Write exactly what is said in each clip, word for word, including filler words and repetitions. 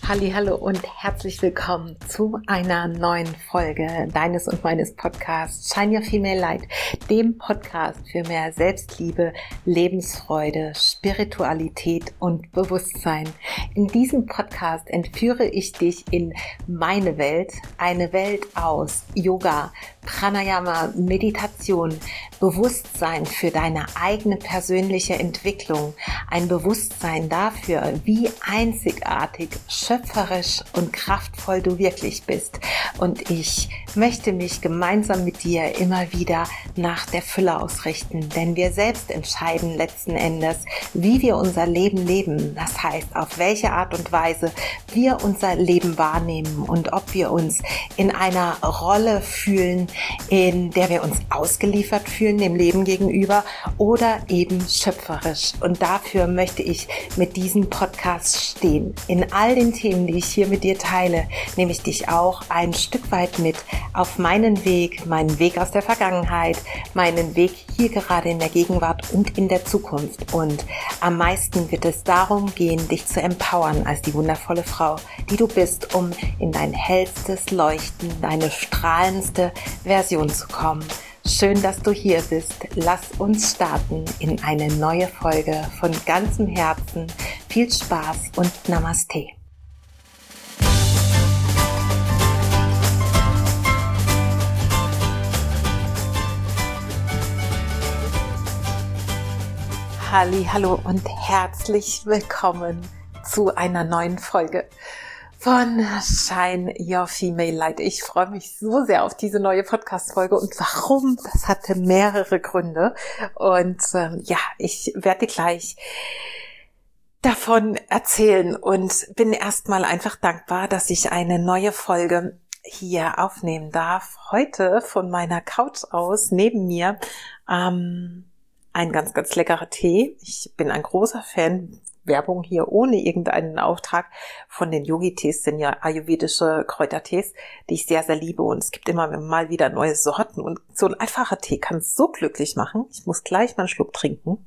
Hallihallo und herzlich willkommen zu einer neuen Folge deines und meines Podcasts Shine Your Female Light, dem Podcast für mehr Selbstliebe, Lebensfreude, Spiritualität und Bewusstsein. In diesem Podcast entführe ich dich in meine Welt, eine Welt aus Yoga, Pranayama, Meditation, Bewusstsein für deine eigene persönliche Entwicklung, ein Bewusstsein dafür, wie einzigartig, schöpferisch und kraftvoll du wirklich bist. Und ich möchte mich gemeinsam mit dir immer wieder nach der Fülle ausrichten, denn wir selbst entscheiden letzten Endes, wie wir unser Leben leben. Das heißt, auf welche Art und Weise wir unser Leben wahrnehmen und ob wir uns in einer Rolle fühlen, in der wir uns ausgeliefert fühlen dem Leben gegenüber oder eben schöpferisch. Und dafür möchte ich mit diesem Podcast stehen. In all den Themen, die ich hier mit dir teile, nehme ich dich auch ein Stück weit mit auf meinen Weg, meinen Weg aus der Vergangenheit, meinen Weg hier gerade in der Gegenwart und in der Zukunft. Und am meisten wird es darum gehen, dich zu empowern als die wundervolle Frau, die du bist, um in dein hellstes Leuchten, deine strahlendste Version zu kommen. Schön, dass du hier bist. Lass uns starten in eine neue Folge von ganzem Herzen. Viel Spaß und Namaste. Hallihallo und herzlich willkommen zu einer neuen Folge von Shine Your Female Light. Ich freue mich so sehr auf diese neue Podcast-Folge. Und warum? Das hatte mehrere Gründe. Und ähm, ja, ich werde gleich davon erzählen und bin erstmal einfach dankbar, dass ich eine neue Folge hier aufnehmen darf. Heute von meiner Couch aus neben mir ähm, ein ganz, ganz leckerer Tee. Ich bin ein großer Fan, Werbung hier ohne irgendeinen Auftrag, von den Yogi-Tees, sind ja ayurvedische Kräutertees, die ich sehr, sehr liebe. Und es gibt immer mal wieder neue Sorten. Und so ein einfacher Tee kann es so glücklich machen. Ich muss gleich mal einen Schluck trinken.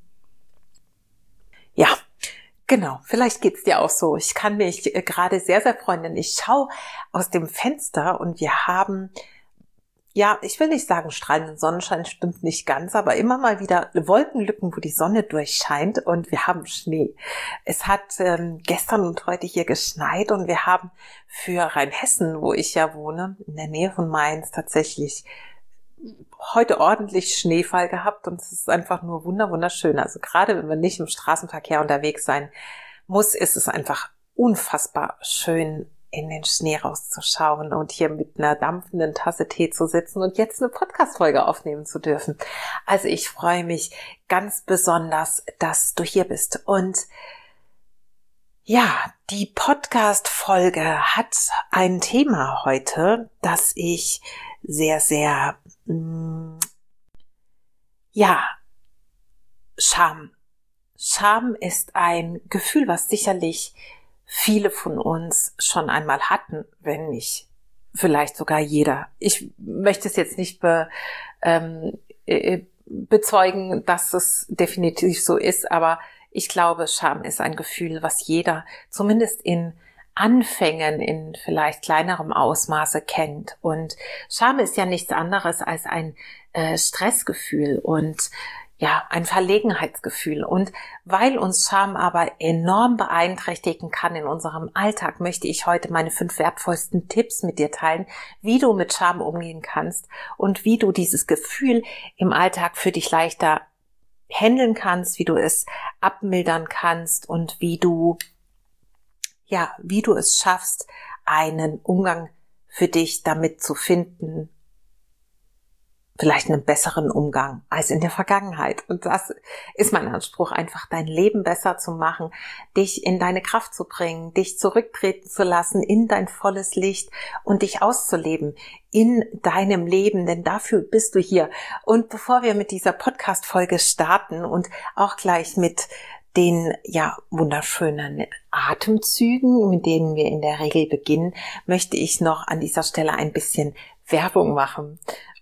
Ja, genau. Vielleicht geht's dir auch so. Ich kann mich gerade sehr, sehr freuen, denn ich schaue aus dem Fenster und wir haben... Ja, ich will nicht sagen, strahlenden Sonnenschein stimmt nicht ganz, aber immer mal wieder Wolkenlücken, wo die Sonne durchscheint und wir haben Schnee. Es hat ähm, gestern und heute hier geschneit und wir haben für Rheinhessen, wo ich ja wohne, in der Nähe von Mainz, tatsächlich heute ordentlich Schneefall gehabt und es ist einfach nur wunder wunderschön. Also gerade wenn man nicht im Straßenverkehr unterwegs sein muss, ist es einfach unfassbar schön, in den Schnee rauszuschauen und hier mit einer dampfenden Tasse Tee zu sitzen und jetzt eine Podcast-Folge aufnehmen zu dürfen. Also ich freue mich ganz besonders, dass du hier bist. Und ja, die Podcast-Folge hat ein Thema heute, das ich sehr, sehr, mh, ja, Scham. Scham ist ein Gefühl, was sicherlich viele von uns schon einmal hatten, wenn nicht vielleicht sogar jeder. Ich möchte es jetzt nicht be, ähm, äh, bezeugen, dass es definitiv so ist, aber ich glaube, Scham ist ein Gefühl, was jeder zumindest in Anfängen in vielleicht kleinerem Ausmaße kennt. Und Scham ist ja nichts anderes als ein äh, Stressgefühl und ja, ein Verlegenheitsgefühl. Und weil uns Scham aber enorm beeinträchtigen kann in unserem Alltag, möchte ich heute meine fünf wertvollsten Tipps mit dir teilen, wie du mit Scham umgehen kannst und wie du dieses Gefühl im Alltag für dich leichter handeln kannst, wie du es abmildern kannst und wie du, ja, wie du es schaffst, einen Umgang für dich damit zu finden, vielleicht einen besseren Umgang als in der Vergangenheit. Und das ist mein Anspruch, einfach dein Leben besser zu machen, dich in deine Kraft zu bringen, dich zurücktreten zu lassen in dein volles Licht und dich auszuleben in deinem Leben, denn dafür bist du hier. Und bevor wir mit dieser Podcast-Folge starten und auch gleich mit den ja wunderschönen Atemzügen, mit denen wir in der Regel beginnen, möchte ich noch an dieser Stelle ein bisschen Werbung machen.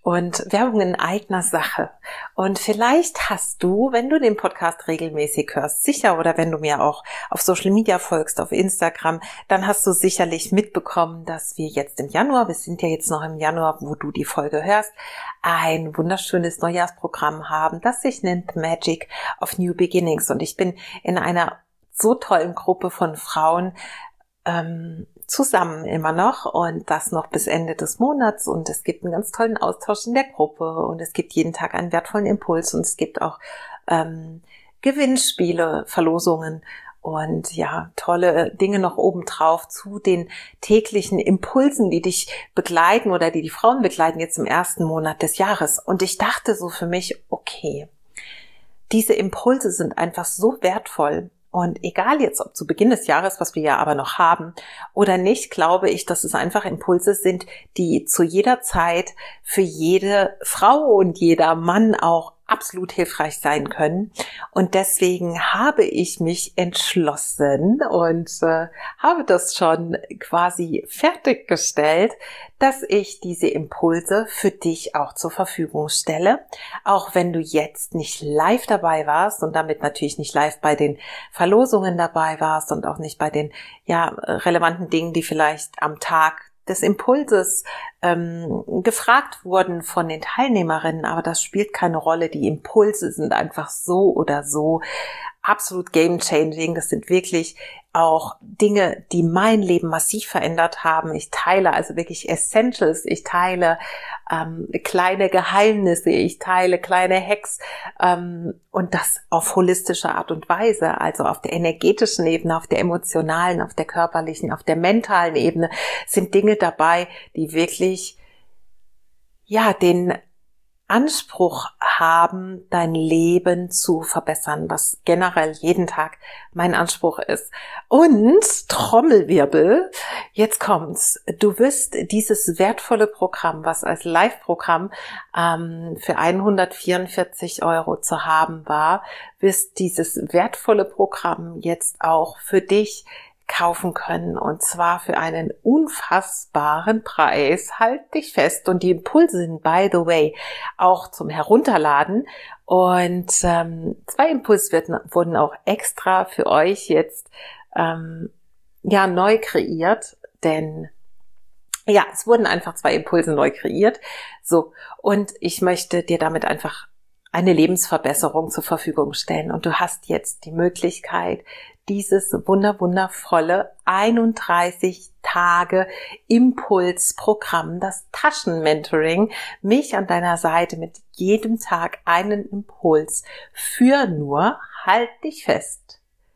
Und Werbung in eigener Sache. Und vielleicht hast du, wenn du den Podcast regelmäßig hörst, sicher, oder wenn du mir auch auf Social Media folgst, auf Instagram, dann hast du sicherlich mitbekommen, dass wir jetzt im Januar, wir sind ja jetzt noch im Januar, wo du die Folge hörst, ein wunderschönes Neujahrsprogramm haben, das sich nennt Magic of New Beginnings. Und ich bin in einer so tollen Gruppe von Frauen ähm, zusammen immer noch und das noch bis Ende des Monats, und es gibt einen ganz tollen Austausch in der Gruppe und es gibt jeden Tag einen wertvollen Impuls und es gibt auch ähm, Gewinnspiele, Verlosungen und ja, tolle Dinge noch obendrauf zu den täglichen Impulsen, die dich begleiten oder die die Frauen begleiten jetzt im ersten Monat des Jahres. Und ich dachte so für mich, okay, diese Impulse sind einfach so wertvoll. Und egal jetzt, ob zu Beginn des Jahres, was wir ja aber noch haben, oder nicht, glaube ich, dass es einfach Impulse sind, die zu jeder Zeit für jede Frau und jeder Mann auch absolut hilfreich sein können. Und deswegen habe ich mich entschlossen und äh, habe das schon quasi fertiggestellt, dass ich diese Impulse für dich auch zur Verfügung stelle. Auch wenn du jetzt nicht live dabei warst und damit natürlich nicht live bei den Verlosungen dabei warst und auch nicht bei den ja relevanten Dingen, die vielleicht am Tag des Impulses ähm, gefragt wurden von den Teilnehmerinnen, aber das spielt keine Rolle. Die Impulse sind einfach so oder so absolut game-changing. Das sind wirklich auch Dinge, die mein Leben massiv verändert haben. Ich teile also wirklich Essentials, ich teile ähm, kleine Geheimnisse, ich teile kleine Hacks ähm, und das auf holistische Art und Weise, also auf der energetischen Ebene, auf der emotionalen, auf der körperlichen, auf der mentalen Ebene sind Dinge dabei, die wirklich ja den Anspruch haben, dein Leben zu verbessern, was generell jeden Tag mein Anspruch ist. Und Trommelwirbel, jetzt kommt's. Du wirst dieses wertvolle Programm, was als Live-Programm ähm, für hundertvierundvierzig Euro zu haben war, wirst dieses wertvolle Programm jetzt auch für dich kaufen können, und zwar für einen unfassbaren Preis. Halt dich fest. Und die Impulse sind, by the way, auch zum Herunterladen. Und ähm, zwei Impulse werden, wurden auch extra für euch jetzt ähm, ja neu kreiert, denn ja, es wurden einfach zwei Impulse neu kreiert. So, und ich möchte dir damit einfach eine Lebensverbesserung zur Verfügung stellen. Und du hast jetzt die Möglichkeit, dieses wunder wundervolle einunddreißig Tage Impulsprogramm, das Taschenmentoring, mich an deiner Seite mit jedem Tag einen Impuls für nur, halt dich fest,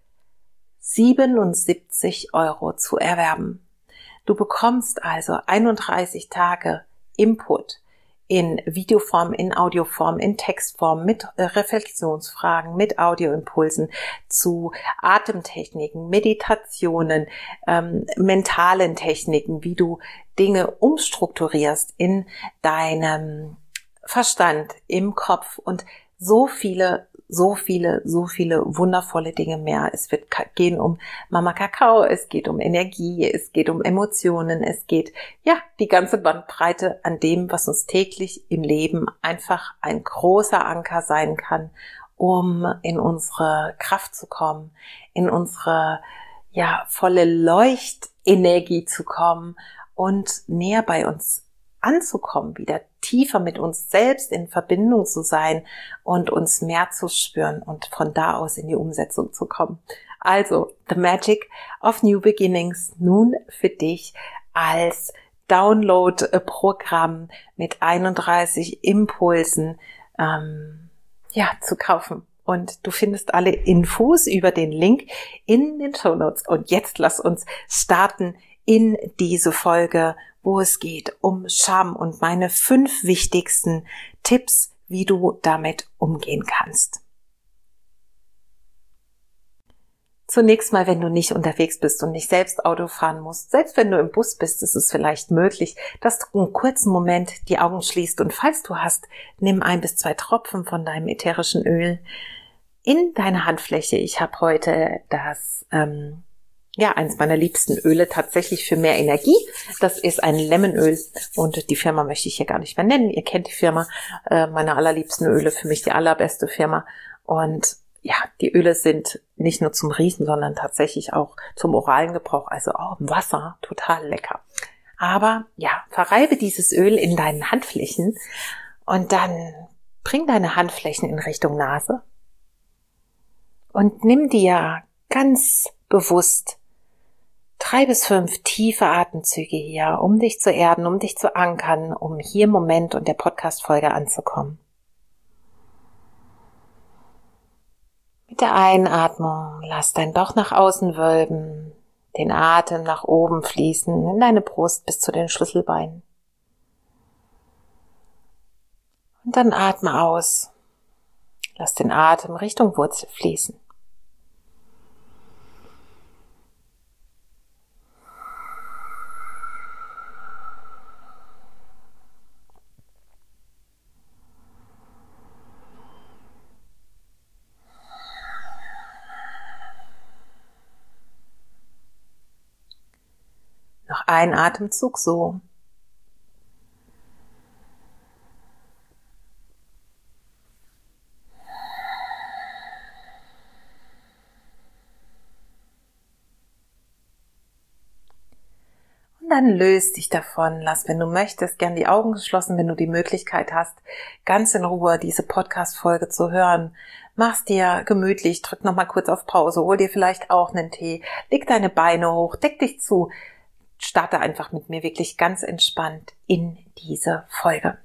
siebenundsiebzig Euro zu erwerben. Du bekommst also einunddreißig Tage Input in Videoform, in Audioform, in Textform, mit Reflexionsfragen, mit Audioimpulsen zu Atemtechniken, Meditationen, ähm, mentalen Techniken, wie du Dinge umstrukturierst in deinem Verstand, im Kopf und so viele So viele, so viele wundervolle Dinge mehr. Es wird gehen um Mama Kakao, es geht um Energie, es geht um Emotionen, es geht, ja, die ganze Bandbreite an dem, was uns täglich im Leben einfach ein großer Anker sein kann, um in unsere Kraft zu kommen, in unsere, ja, volle Leuchtenergie zu kommen und näher bei uns anzukommen, wieder tiefer mit uns selbst in Verbindung zu sein und uns mehr zu spüren und von da aus in die Umsetzung zu kommen. Also, The Magic of New Beginnings nun für dich als Download-Programm mit einunddreißig Impulsen ähm, ja, zu kaufen. Und du findest alle Infos über den Link in den Shownotes. Und jetzt lass uns starten in diese Folge, wo es geht um Scham und meine fünf wichtigsten Tipps, wie du damit umgehen kannst. Zunächst mal, wenn du nicht unterwegs bist und nicht selbst Auto fahren musst, selbst wenn du im Bus bist, ist es vielleicht möglich, dass du einen kurzen Moment die Augen schließt und falls du hast, nimm ein bis zwei Tropfen von deinem ätherischen Öl in deine Handfläche. Ich habe heute das ähm, ja, eins meiner liebsten Öle tatsächlich für mehr Energie. Das ist ein Lemonöl und die Firma möchte ich hier gar nicht mehr nennen. Ihr kennt die Firma, äh, meine allerliebsten Öle, für mich die allerbeste Firma. Und ja, die Öle sind nicht nur zum Riechen, sondern tatsächlich auch zum oralen Gebrauch, also auch im Wasser, total lecker. Aber ja, verreibe dieses Öl in deinen Handflächen und dann bring deine Handflächen in Richtung Nase und nimm dir ganz bewusst drei bis fünf tiefe Atemzüge hier, um dich zu erden, um dich zu ankern, um hier im Moment und der Podcast-Folge anzukommen. Mit der Einatmung lass dein Bauch nach außen wölben, den Atem nach oben fließen, in deine Brust bis zu den Schlüsselbeinen. Und dann atme aus. Lass den Atem Richtung Wurzel fließen. Noch ein Atemzug so. Und dann löst dich davon. Lass, wenn du möchtest, gern die Augen geschlossen, wenn du die Möglichkeit hast, ganz in Ruhe diese Podcast-Folge zu hören. Mach's dir gemütlich, drück nochmal kurz auf Pause, hol dir vielleicht auch einen Tee, leg deine Beine hoch, deck dich zu. Starte einfach mit mir wirklich ganz entspannt in diese Folge.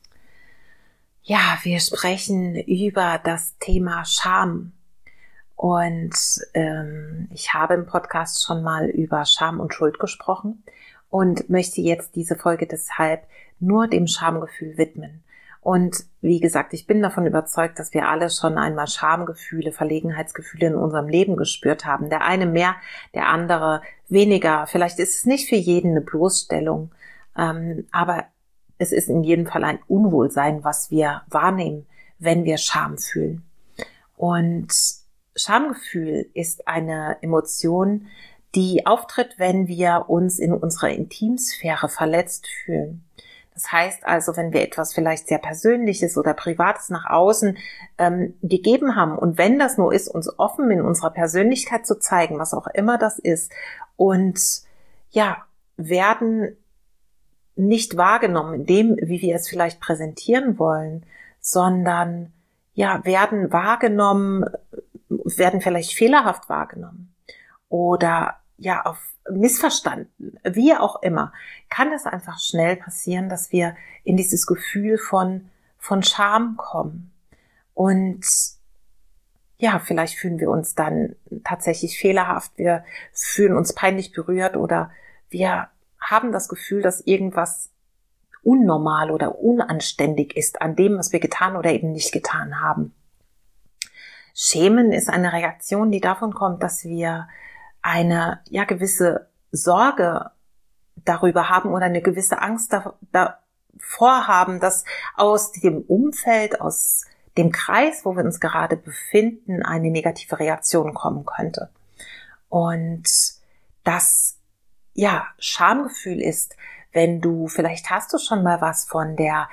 Ja, wir sprechen über das Thema Scham. Und ähm, ich habe im Podcast schon mal über Scham und Schuld gesprochen und möchte jetzt diese Folge deshalb nur dem Schamgefühl widmen. Und wie gesagt, ich bin davon überzeugt, dass wir alle schon einmal Schamgefühle, Verlegenheitsgefühle in unserem Leben gespürt haben. Der eine mehr, der andere weniger. Vielleicht ist es nicht für jeden eine Bloßstellung, ähm, aber es ist in jedem Fall ein Unwohlsein, was wir wahrnehmen, wenn wir Scham fühlen. Und Schamgefühl ist eine Emotion, die auftritt, wenn wir uns in unserer Intimsphäre verletzt fühlen. Das heißt also, wenn wir etwas vielleicht sehr Persönliches oder Privates nach außen ähm, gegeben haben und wenn das nur ist, uns offen in unserer Persönlichkeit zu zeigen, was auch immer das ist, und ja, werden nicht wahrgenommen in dem, wie wir es vielleicht präsentieren wollen, sondern ja, werden wahrgenommen, werden vielleicht fehlerhaft wahrgenommen oder ja, auf missverstanden, wie auch immer, kann es einfach schnell passieren, dass wir in dieses Gefühl von, von Scham kommen. Und ja, vielleicht fühlen wir uns dann tatsächlich fehlerhaft, wir fühlen uns peinlich berührt oder wir haben das Gefühl, dass irgendwas unnormal oder unanständig ist an dem, was wir getan oder eben nicht getan haben. Schämen ist eine Reaktion, die davon kommt, dass wir eine ja gewisse Sorge darüber haben oder eine gewisse Angst davor haben, dass aus dem Umfeld, aus dem Kreis, wo wir uns gerade befinden, eine negative Reaktion kommen könnte. Und das ja Schamgefühl ist, wenn du, vielleicht hast du schon mal was von der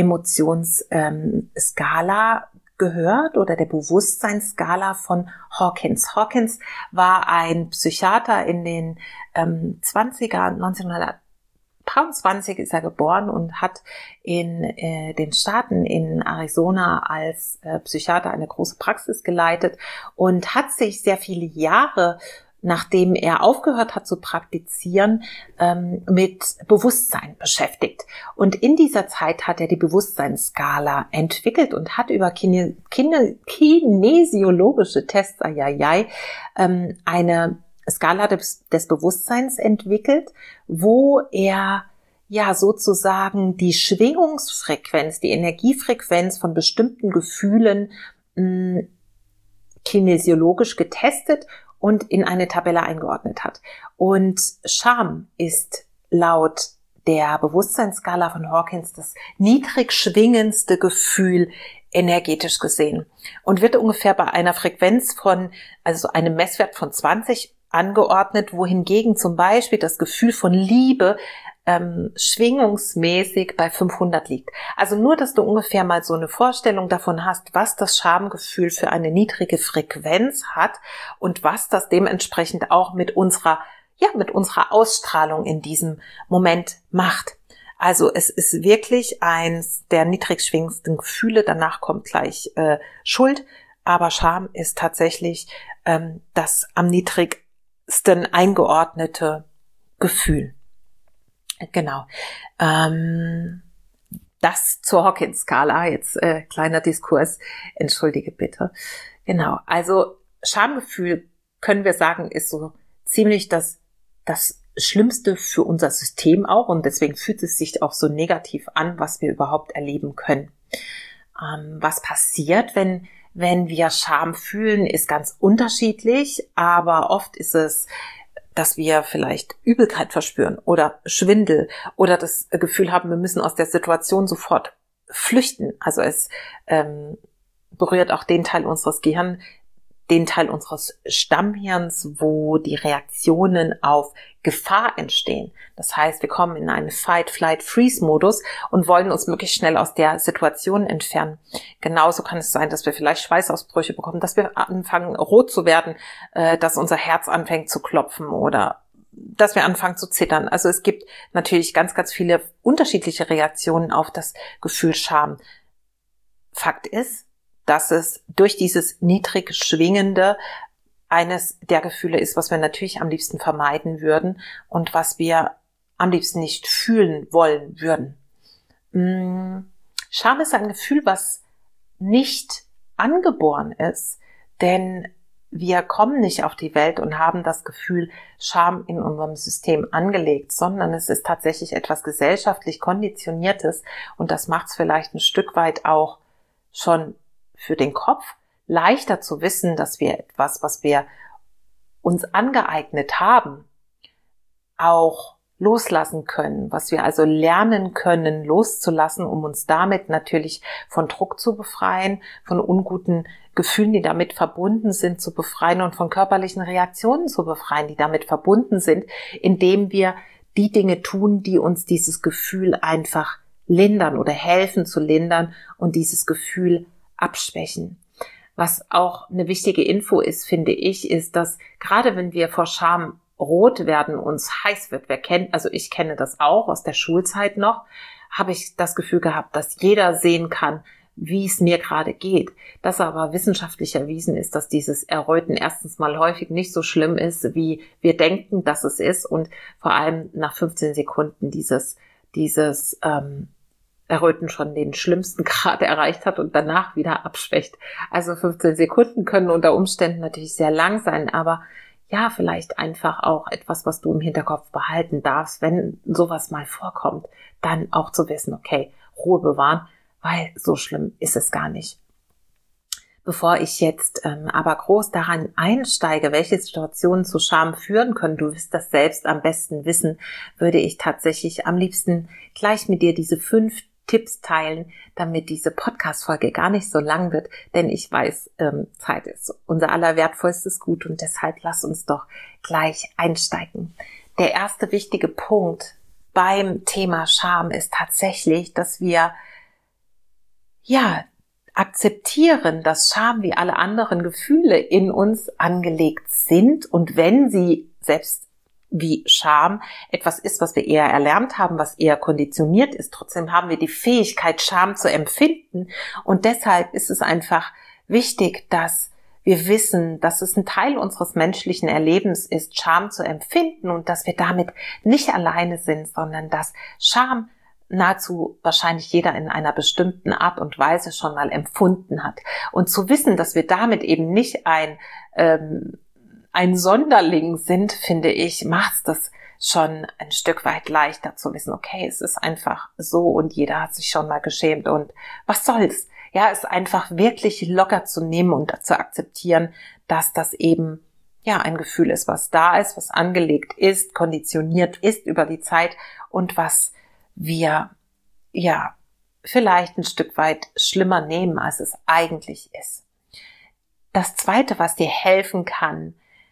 Emotionsskala gehört oder der Bewusstseinsskala von Hawkins. Hawkins war ein Psychiater in den ähm, zwanziger, neunzehnhundertzwanzig ist er geboren und hat in äh, den Staaten in Arizona als äh, Psychiater eine große Praxis geleitet und hat sich sehr viele Jahre, nachdem er aufgehört hat zu praktizieren, ähm, mit Bewusstsein beschäftigt. Und in dieser Zeit hat er die Bewusstseinsskala entwickelt und hat über Kine, Kine, kinesiologische Tests ajajaj, ähm, eine Skala des, des Bewusstseins entwickelt, wo er ja sozusagen die Schwingungsfrequenz, die Energiefrequenz von bestimmten Gefühlen mh, kinesiologisch getestet und in eine Tabelle eingeordnet hat. Und Scham ist laut der Bewusstseinsskala von Hawkins das niedrig schwingendste Gefühl energetisch gesehen und wird ungefähr bei einer Frequenz von, also einem Messwert von zwanzig angeordnet, wohingegen zum Beispiel das Gefühl von Liebe ähm, schwingungsmäßig bei fünfhundert liegt. Also nur, dass du ungefähr mal so eine Vorstellung davon hast, was das Schamgefühl für eine niedrige Frequenz hat und was das dementsprechend auch mit unserer, ja, mit unserer Ausstrahlung in diesem Moment macht. Also es ist wirklich eins der niedrig schwingendsten Gefühle, danach kommt gleich äh, Schuld, aber Scham ist tatsächlich ähm, das am niedrigsten eingeordnete Gefühl. Genau. Ähm, das zur Hawkins-Skala, jetzt äh, kleiner Diskurs, entschuldige bitte. Genau, also Schamgefühl, können wir sagen, ist so ziemlich das, das Schlimmste für unser System auch und deswegen fühlt es sich auch so negativ an, was wir überhaupt erleben können. Ähm, was passiert, wenn, wenn wir Scham fühlen, ist ganz unterschiedlich, aber oft ist es, dass wir vielleicht Übelkeit verspüren oder Schwindel oder das Gefühl haben, wir müssen aus der Situation sofort flüchten. Also es ähm, berührt auch den Teil unseres Gehirns, den Teil unseres Stammhirns, wo die Reaktionen auf Gefahr entstehen. Das heißt, wir kommen in einen Fight-Flight-Freeze-Modus und wollen uns möglichst schnell aus der Situation entfernen. Genauso kann es sein, dass wir vielleicht Schweißausbrüche bekommen, dass wir anfangen rot zu werden, äh, dass unser Herz anfängt zu klopfen oder dass wir anfangen zu zittern. Also es gibt natürlich ganz, ganz viele unterschiedliche Reaktionen auf das Gefühl Scham. Fakt ist, dass es durch dieses niedrig schwingende eines der Gefühle ist, was wir natürlich am liebsten vermeiden würden und was wir am liebsten nicht fühlen wollen würden. Scham ist ein Gefühl, was nicht angeboren ist, denn wir kommen nicht auf die Welt und haben das Gefühl, Scham in unserem System angelegt, sondern es ist tatsächlich etwas gesellschaftlich Konditioniertes und das macht es vielleicht ein Stück weit auch schon für den Kopf leichter zu wissen, dass wir etwas, was wir uns angeeignet haben, auch loslassen können, was wir also lernen können, loszulassen, um uns damit natürlich von Druck zu befreien, von unguten Gefühlen, die damit verbunden sind, zu befreien und von körperlichen Reaktionen zu befreien, die damit verbunden sind, indem wir die Dinge tun, die uns dieses Gefühl einfach lindern oder helfen zu lindern und dieses Gefühl abschwächen. Was auch eine wichtige Info ist, finde ich, ist, dass gerade wenn wir vor Scham rot werden, uns heiß wird, wer kennt, also ich kenne das auch aus der Schulzeit noch, habe ich das Gefühl gehabt, dass jeder sehen kann, wie es mir gerade geht. Dass aber wissenschaftlich erwiesen ist, dass dieses Erröten erstens mal häufig nicht so schlimm ist, wie wir denken, dass es ist und vor allem nach fünfzehn Sekunden dieses, dieses ähm, Erröten schon den schlimmsten Grad erreicht hat und danach wieder abschwächt. Also fünfzehn Sekunden können unter Umständen natürlich sehr lang sein, aber ja, vielleicht einfach auch etwas, was du im Hinterkopf behalten darfst, wenn sowas mal vorkommt, dann auch zu wissen, okay, Ruhe bewahren, weil so schlimm ist es gar nicht. Bevor ich jetzt ähm, aber groß daran einsteige, welche Situationen zu Scham führen können, du wirst das selbst am besten wissen, würde ich tatsächlich am liebsten gleich mit dir diese fünf Tipps teilen, damit diese Podcast-Folge gar nicht so lang wird, denn ich weiß, ähm, Zeit ist unser allerwertvollstes Gut und deshalb lass uns doch gleich einsteigen. Der erste wichtige Punkt beim Thema Scham ist tatsächlich, dass wir ja akzeptieren, dass Scham wie alle anderen Gefühle in uns angelegt sind und wenn sie selbst wie Scham etwas ist, was wir eher erlernt haben, was eher konditioniert ist. Trotzdem haben wir die Fähigkeit, Scham zu empfinden. Und deshalb ist es einfach wichtig, dass wir wissen, dass es ein Teil unseres menschlichen Erlebens ist, Scham zu empfinden und dass wir damit nicht alleine sind, sondern dass Scham nahezu wahrscheinlich jeder in einer bestimmten Art und Weise schon mal empfunden hat. Und zu wissen, dass wir damit eben nicht ein ähm, ein Sonderling sind, finde ich, macht das schon ein Stück weit leichter zu wissen, okay, es ist einfach so und jeder hat sich schon mal geschämt und was soll's? Ja, es einfach wirklich locker zu nehmen und zu akzeptieren, dass das eben ja ein Gefühl ist, was da ist, was angelegt ist, konditioniert ist über die Zeit und was wir ja vielleicht ein Stück weit schlimmer nehmen, als es eigentlich ist. Das Zweite, was dir helfen kann,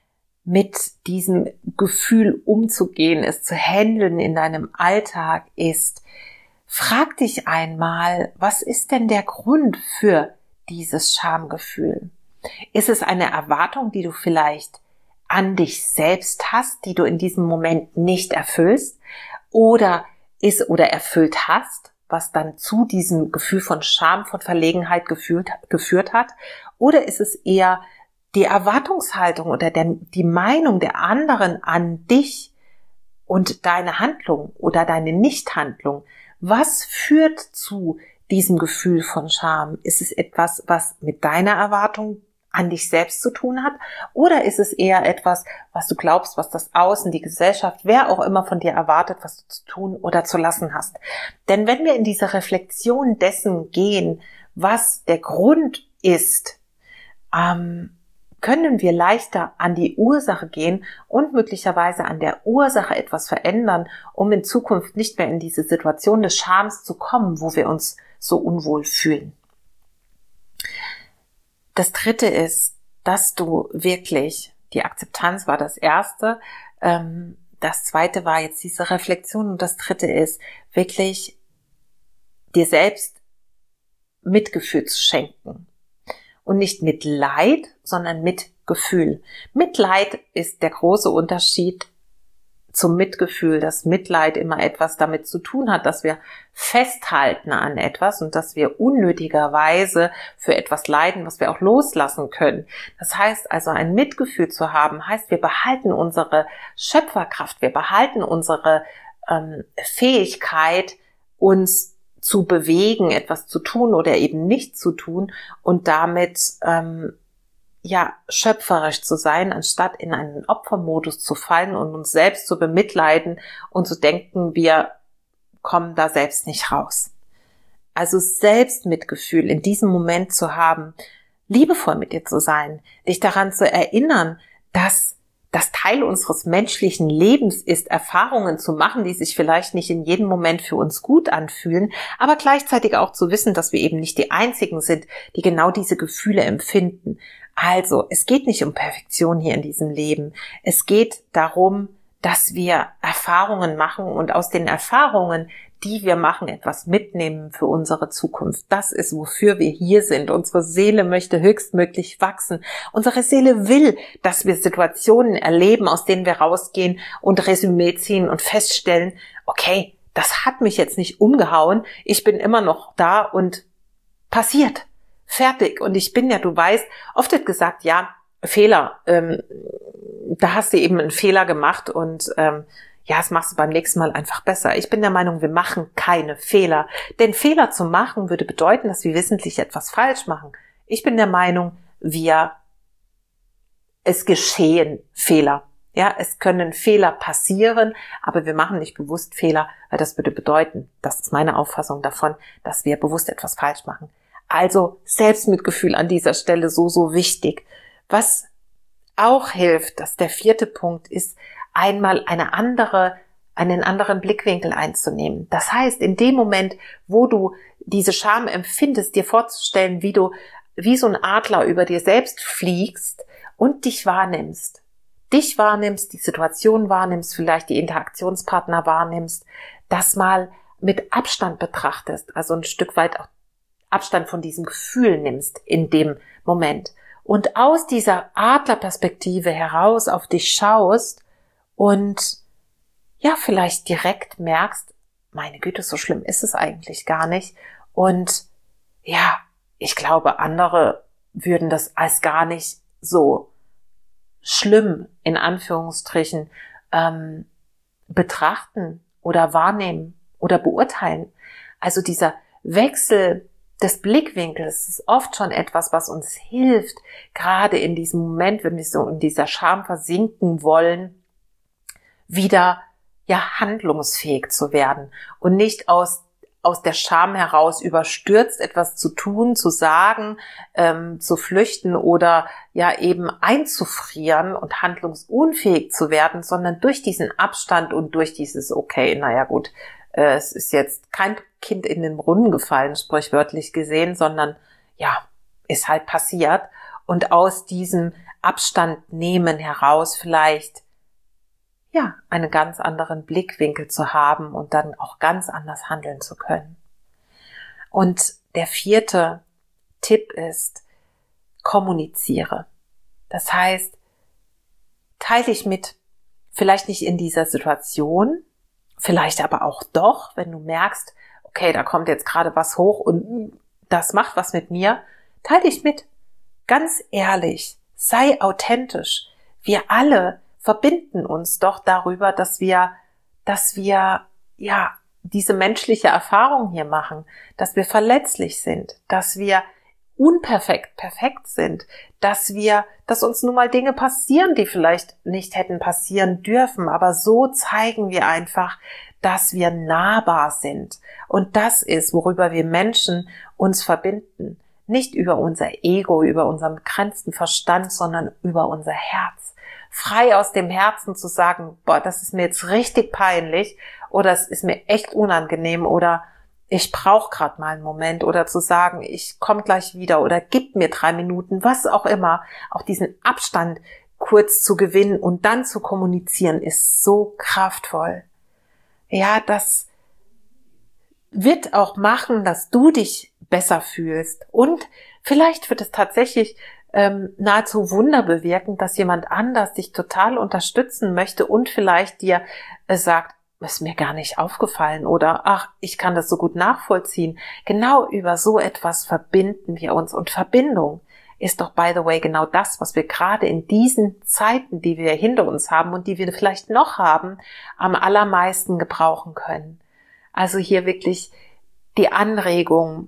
mit diesem Gefühl umzugehen, es zu handeln in deinem Alltag ist, frag dich einmal, was ist denn der Grund für dieses Schamgefühl? Ist es eine Erwartung, die du vielleicht an dich selbst hast, die du in diesem Moment nicht erfüllst oder ist oder erfüllt hast, was dann zu diesem Gefühl von Scham, von Verlegenheit gefühlt, geführt hat? Oder ist es eher die Erwartungshaltung oder der, die Meinung der anderen an dich und deine Handlung oder deine Nichthandlung? Was führt zu diesem Gefühl von Scham? Ist es etwas, was mit deiner Erwartung an dich selbst zu tun hat? Oder ist es eher etwas, was du glaubst, was das Außen, die Gesellschaft, wer auch immer von dir erwartet, was du zu tun oder zu lassen hast? Denn wenn wir in diese Reflexion dessen gehen, was der Grund ist, ähm, können wir leichter an die Ursache gehen und möglicherweise an der Ursache etwas verändern, um in Zukunft nicht mehr in diese Situation des Schams zu kommen, wo wir uns so unwohl fühlen. Das Dritte ist, dass du wirklich, die Akzeptanz war das Erste, ähm, das Zweite war jetzt diese Reflexion und das Dritte ist, wirklich dir selbst Mitgefühl zu schenken. Und nicht mit Leid, sondern mit Gefühl. Mitleid ist der große Unterschied zum Mitgefühl, dass Mitleid immer etwas damit zu tun hat, dass wir festhalten an etwas und dass wir unnötigerweise für etwas leiden, was wir auch loslassen können. Das heißt also, ein Mitgefühl zu haben, heißt, wir behalten unsere Schöpferkraft, wir behalten unsere ähm, Fähigkeit, uns zu bewegen, etwas zu tun oder eben nicht zu tun und damit ähm, ja schöpferisch zu sein, anstatt in einen Opfermodus zu fallen und uns selbst zu bemitleiden und zu denken, wir kommen da selbst nicht raus. Also Selbstmitgefühl in diesem Moment zu haben, liebevoll mit dir zu sein, dich daran zu erinnern, dass das Teil unseres menschlichen Lebens ist, Erfahrungen zu machen, die sich vielleicht nicht in jedem Moment für uns gut anfühlen, aber gleichzeitig auch zu wissen, dass wir eben nicht die Einzigen sind, die genau diese Gefühle empfinden. Also, es geht nicht um Perfektion hier in diesem Leben. Es geht darum, dass wir Erfahrungen machen und aus den Erfahrungen, die wir machen, etwas mitnehmen für unsere Zukunft. Das ist, wofür wir hier sind. Unsere Seele möchte höchstmöglich wachsen. Unsere Seele will, dass wir Situationen erleben, aus denen wir rausgehen und Resümee ziehen und feststellen, okay, das hat mich jetzt nicht umgehauen. Ich bin immer noch da und passiert. Fertig. Und ich bin ja, du weißt, oft wird gesagt, ja, Fehler, ähm, da hast du eben einen Fehler gemacht und ähm, ja, das machst du beim nächsten Mal einfach besser. Ich bin der Meinung, wir machen keine Fehler. Denn Fehler zu machen würde bedeuten, dass wir wissentlich etwas falsch machen. Ich bin der Meinung, wir, es geschehen Fehler. Ja, es können Fehler passieren, aber wir machen nicht bewusst Fehler, weil das würde bedeuten, das ist meine Auffassung davon, dass wir bewusst etwas falsch machen. Also Selbstmitgefühl an dieser Stelle so, so wichtig. Was auch hilft, dass der vierte Punkt ist, einmal eine andere, einen anderen Blickwinkel einzunehmen. Das heißt, in dem Moment, wo du diese Scham empfindest, dir vorzustellen, wie du wie so ein Adler über dir selbst fliegst und dich wahrnimmst. Dich wahrnimmst, die Situation wahrnimmst, vielleicht die Interaktionspartner wahrnimmst, das mal mit Abstand betrachtest, also ein Stück weit auch Abstand von diesem Gefühl nimmst in dem Moment und aus dieser Adlerperspektive heraus auf dich schaust und ja, vielleicht direkt merkst, meine Güte, so schlimm ist es eigentlich gar nicht. Und ja, ich glaube, andere würden das als gar nicht so schlimm, in Anführungsstrichen, ähm, betrachten oder wahrnehmen oder beurteilen. Also dieser Wechsel des Blickwinkels ist oft schon etwas, was uns hilft, gerade in diesem Moment, wenn wir so in dieser Scham versinken wollen, wieder ja handlungsfähig zu werden und nicht aus aus der Scham heraus überstürzt etwas zu tun, zu sagen, ähm, zu flüchten oder ja eben einzufrieren und handlungsunfähig zu werden, sondern durch diesen Abstand und durch dieses okay, naja gut, äh, es ist jetzt kein Kind in den Brunnen gefallen, sprichwörtlich gesehen, sondern ja, ist halt passiert und aus diesem Abstand nehmen heraus vielleicht, ja, einen ganz anderen Blickwinkel zu haben und dann auch ganz anders handeln zu können. Und der vierte Tipp ist, kommuniziere. Das heißt, teile dich mit, vielleicht nicht in dieser Situation, vielleicht aber auch doch, wenn du merkst, okay, da kommt jetzt gerade was hoch und das macht was mit mir, teile dich mit. Ganz ehrlich, sei authentisch. Wir alle verbinden uns doch darüber, dass wir, dass wir, ja, diese menschliche Erfahrung hier machen, dass wir verletzlich sind, dass wir unperfekt perfekt sind, dass wir, dass uns nun mal Dinge passieren, die vielleicht nicht hätten passieren dürfen, aber so zeigen wir einfach, dass wir nahbar sind. Und das ist, worüber wir Menschen uns verbinden. Nicht über unser Ego, über unseren begrenzten Verstand, sondern über unser Herz. Frei aus dem Herzen zu sagen, boah, das ist mir jetzt richtig peinlich oder es ist mir echt unangenehm oder ich brauche gerade mal einen Moment oder zu sagen, ich komme gleich wieder oder gib mir drei Minuten, was auch immer. Auch diesen Abstand kurz zu gewinnen und dann zu kommunizieren, ist so kraftvoll. Ja, das wird auch machen, dass du dich besser fühlst und vielleicht wird es tatsächlich ähm, nahezu Wunder bewirken, dass jemand anders dich total unterstützen möchte und vielleicht dir äh, sagt, ist mir gar nicht aufgefallen oder ach, ich kann das so gut nachvollziehen. Genau über so etwas verbinden wir uns und Verbindung ist doch, by the way, genau das, was wir gerade in diesen Zeiten, die wir hinter uns haben und die wir vielleicht noch haben, am allermeisten gebrauchen können. Also hier wirklich die Anregung,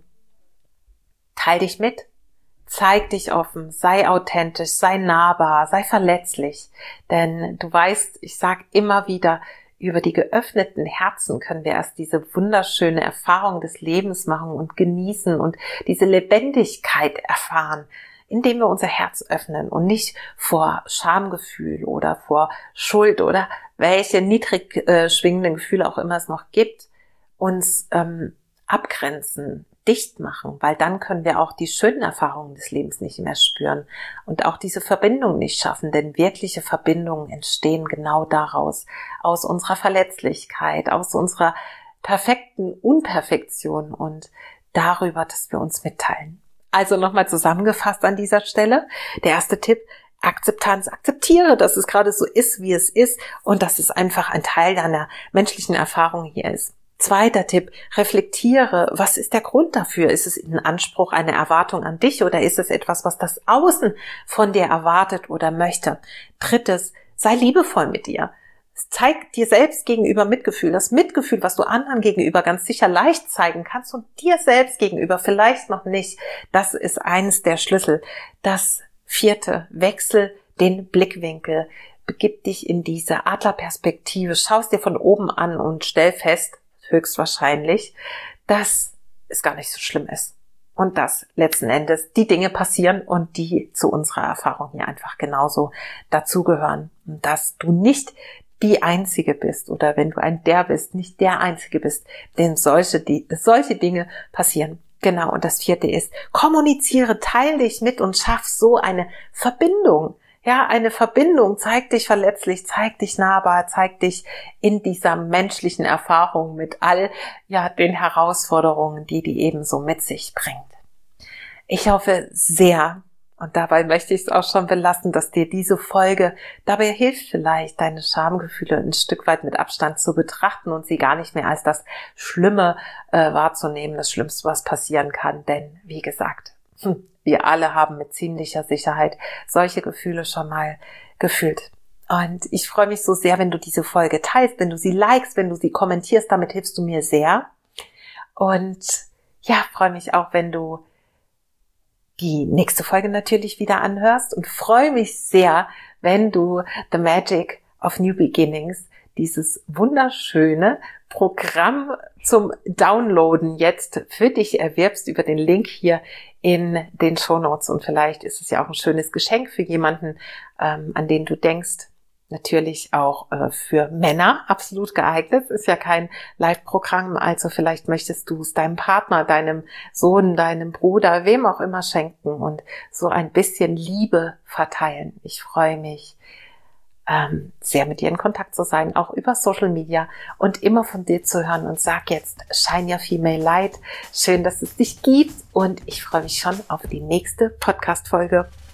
teil dich mit, zeig dich offen, sei authentisch, sei nahbar, sei verletzlich. Denn du weißt, ich sag immer wieder, über die geöffneten Herzen können wir erst diese wunderschöne Erfahrung des Lebens machen und genießen und diese Lebendigkeit erfahren, indem wir unser Herz öffnen und nicht vor Schamgefühl oder vor Schuld oder welche niedrig äh, schwingenden Gefühle auch immer es noch gibt, uns ähm, abgrenzen, dicht machen, weil dann können wir auch die schönen Erfahrungen des Lebens nicht mehr spüren und auch diese Verbindung nicht schaffen, denn wirkliche Verbindungen entstehen genau daraus, aus unserer Verletzlichkeit, aus unserer perfekten Unperfektion und darüber, dass wir uns mitteilen. Also nochmal zusammengefasst an dieser Stelle, der erste Tipp, Akzeptanz, akzeptiere, dass es gerade so ist, wie es ist und dass es einfach ein Teil deiner menschlichen Erfahrung hier ist. Zweiter Tipp, reflektiere, was ist der Grund dafür? Ist es ein Anspruch, eine Erwartung an dich oder ist es etwas, was das Außen von dir erwartet oder möchte? Drittes, sei liebevoll mit dir. Zeig dir selbst gegenüber Mitgefühl. Das Mitgefühl, was du anderen gegenüber ganz sicher leicht zeigen kannst und dir selbst gegenüber vielleicht noch nicht, das ist eines der Schlüssel. Das vierte, wechsel den Blickwinkel. Begib dich in diese Adlerperspektive, schau es dir von oben an und stell fest, höchstwahrscheinlich, dass es gar nicht so schlimm ist und dass letzten Endes die Dinge passieren und die zu unserer Erfahrung hier einfach genauso dazugehören und dass du nicht die Einzige bist oder wenn du ein Der bist, nicht der Einzige bist, denn solche, die, solche Dinge passieren. Genau, und das vierte ist, kommuniziere, teile dich mit und schaff so eine Verbindung. Ja, eine Verbindung, zeig dich verletzlich, zeig dich nahbar, zeig dich in dieser menschlichen Erfahrung mit all ja den Herausforderungen, die die eben so mit sich bringt. Ich hoffe sehr, und dabei möchte ich es auch schon belassen, dass dir diese Folge dabei hilft, vielleicht deine Schamgefühle ein Stück weit mit Abstand zu betrachten und sie gar nicht mehr als das Schlimme äh, wahrzunehmen, das Schlimmste, was passieren kann. Denn, wie gesagt, hm, wir alle haben mit ziemlicher Sicherheit solche Gefühle schon mal gefühlt. Und ich freue mich so sehr, wenn du diese Folge teilst, wenn du sie likest, wenn du sie kommentierst. Damit hilfst du mir sehr. Und ja, freue mich auch, wenn du die nächste Folge natürlich wieder anhörst. Und freue mich sehr, wenn du The Magic of New Beginnings, dieses wunderschöne Programm zum Downloaden jetzt für dich erwirbst über den Link hier in den Shownotes. Und vielleicht ist es ja auch ein schönes Geschenk für jemanden, ähm, an den du denkst, natürlich auch äh, für Männer absolut geeignet. Es ist ja kein Live-Programm, also vielleicht möchtest du es deinem Partner, deinem Sohn, deinem Bruder, wem auch immer schenken und so ein bisschen Liebe verteilen. Ich freue mich ähm, sehr, mit dir in Kontakt zu sein, auch über Social Media und immer von dir zu hören. Und sag jetzt, Shine Your Female Light. Schön, dass es dich gibt und ich freue mich schon auf die nächste Podcast-Folge.